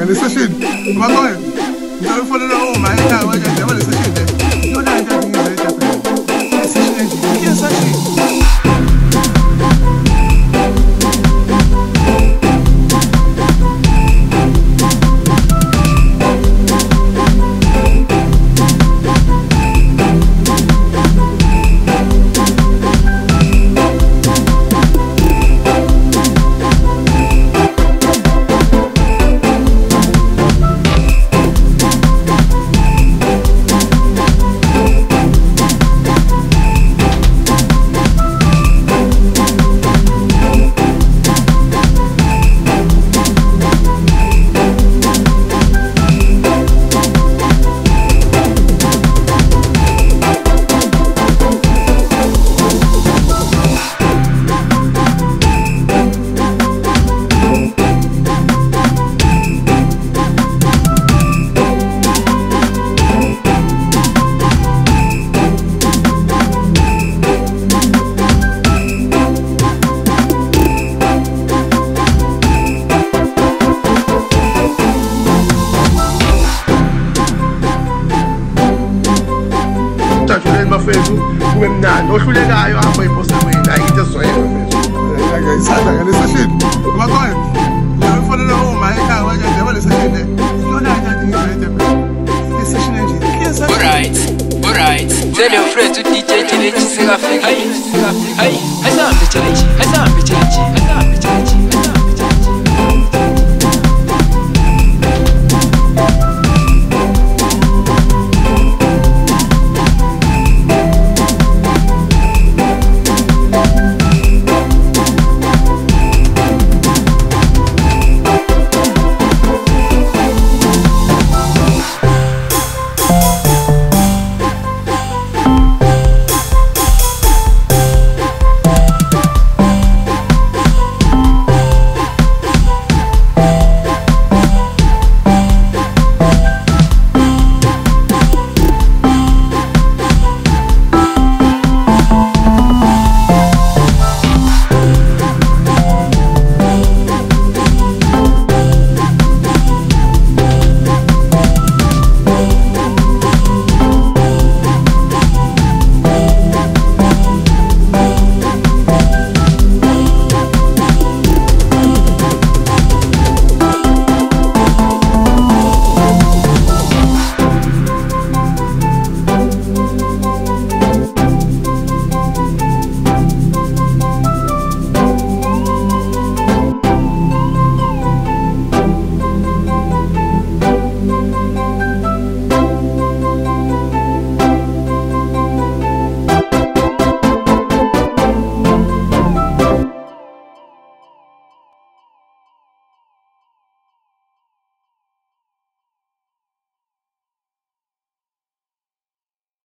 le session. Am I going? Don't follow the home, man. I want to have a session there. You know that thing is very different. The session is here, session. Mnandi ohlulekayo apha ipostameni ayithe soyela ngayisanda ngale session. Am I going? Don't follow the home, man. I want to have a session there. You know that thing is very different. The session is here, session. Alright. Tell your friends to DJ Chile Chisega